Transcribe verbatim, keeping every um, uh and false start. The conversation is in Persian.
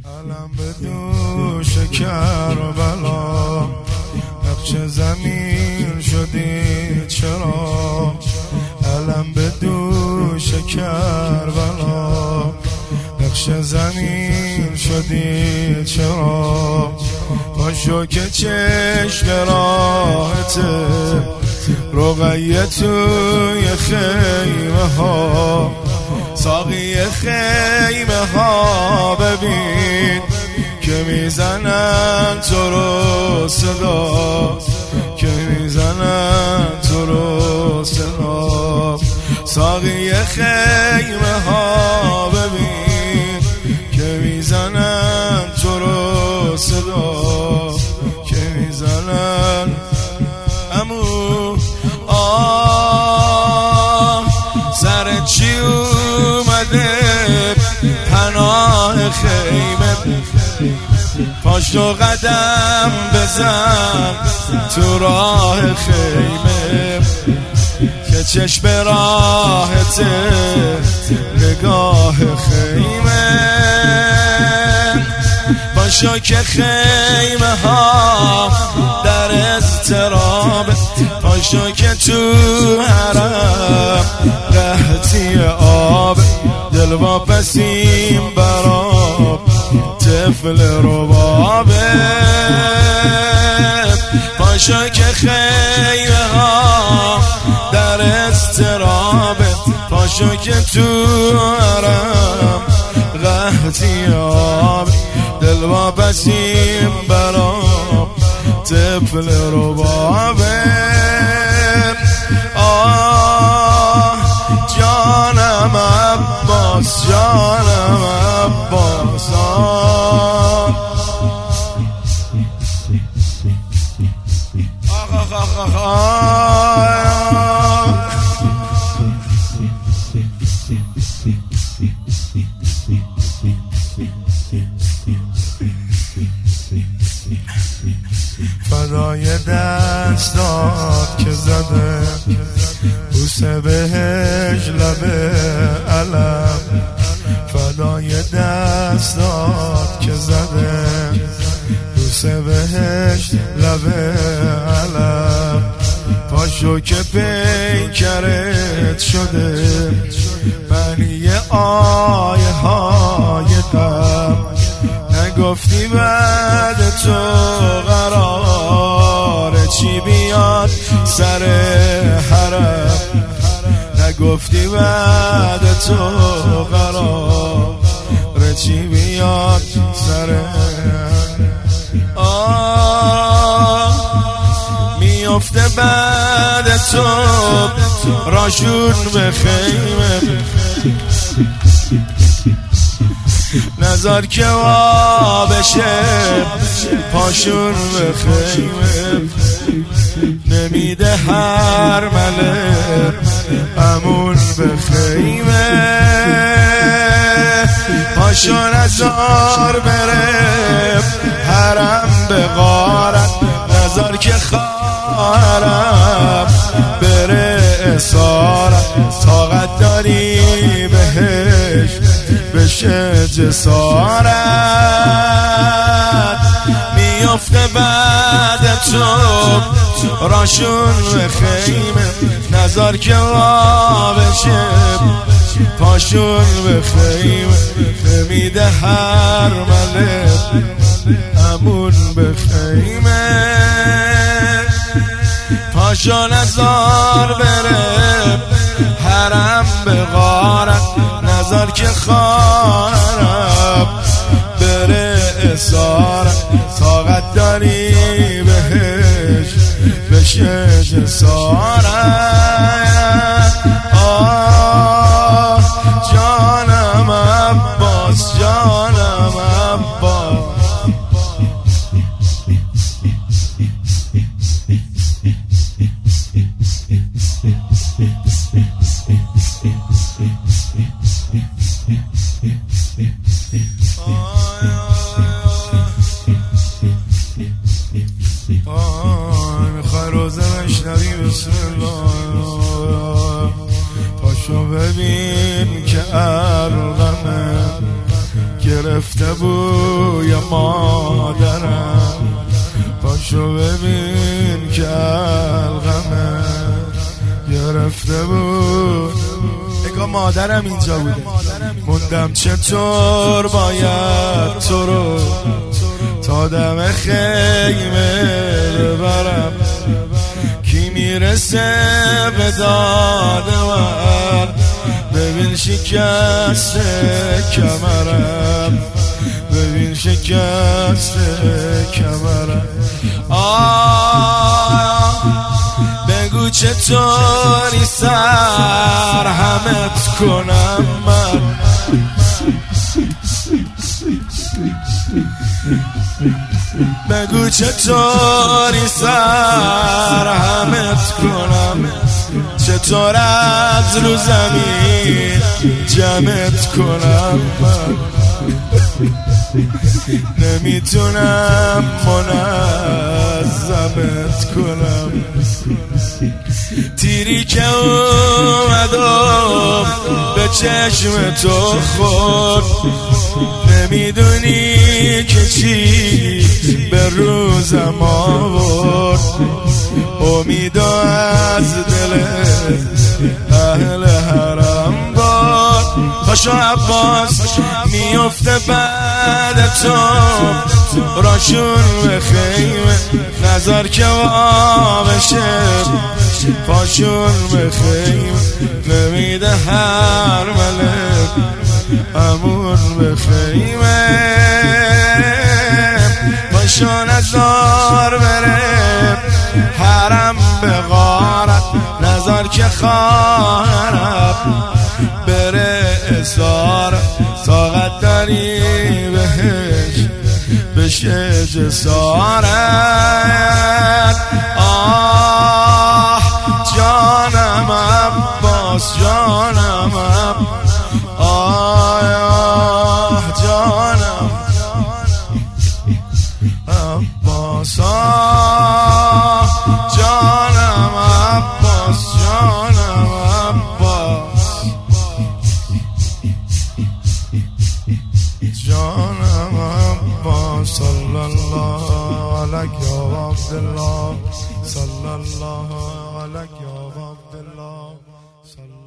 علم به دوش کربلا، نقش زمین شدی چرا؟ علم به دوش کربلا، نقش زمین شدی چرا؟ پاشو که چشم راحته، رقیه توی خیمه ها، ساقی خیمه ها ببین که میزنن تو رو صدا، که میزنن تو رو صدا. ساقی خیمه ها ببین که میزنن تو رو صدا، که میزنن. امو آه سر چی اومده پناه خیمه، پاشو قدم بزن تو راه خیمه، که چشم راحته نگاه خیمه. پاشو که خیمه ها در اضطراب، پاشو که تو حرم قحطی آب، دل واپسیم براب طفل ربابه. پاشو که خیمه ها در اضطراب، پاشو که تو حرم قحطی آب، دل واپسیم براب طفل ربابه. آه جانم عباس، جانم عباس. آه آخ آخ آخ آه فدای دستات که زده بوسه بهش لبه علم، فدای دستات که زده بوسه بهش لبه علم. پاشو که پیکرت شده بنی آیه های غم، نگفتی بعد تو قراره چی بیاد سر حرم، نگفتی بعد تو قراره چی بیاد سر حرم. آه میفته بعد تو راشون به خیمه، نظر که وا بشه پاشون به خیمه، نمیده هر مله امون به خیمه. پاشو نزار بره حرم به غارت، نظر که خواهرم بره اسارت، طاقت داری بهش بشه جسارت. میفته بعد تو راشون به خیمه، نظر که وا بشه پاشون به خیمه، نمیده هر مله امون به خیمه. پاشو نزار بره حرم به غارت، نظر که خواهرم بره اسارت، طاقت داری بهش بشه جسارت. آه جانم عباس، جانم عباس. Yeah. گرفته بوی مادرم، پاشو ببین که الغمه گرفته بود. نگاه مادرم اینجا بوده، موندم چطور باید تو رو تا دم خیمه ببرم، کی میرسه به داد من، ببین شکست کمرم، ببین شکست کمرم. آه بگو چطوری سرحمت کنم من، بگو چطوری سرحمت کنم، چطور از رو زمین جمعت کنم من، نمیتونم منظمت کنم. تیری که اومدم به چشم تو خورد، نمیدونی که چی به روزم آورد، امید از دل اهل حرم باد. پاشو عباس میفته بعد تو راشون به خیمه، نظر که وابشه پاشون به خیمه، نمیده هر ملک امون به خیمه. پاشو نزار بره حرم به غارت، نظر که خواهرم بره اصار، طاقت داری بهش بشه جسارت. آه جانم عباس جانم عباس، آه جانم عباس، آه جانم عباس جانم عباس، جانم عباس. صلی الله علیک یا عبدالله، صلی الله علیک یا عبدالله.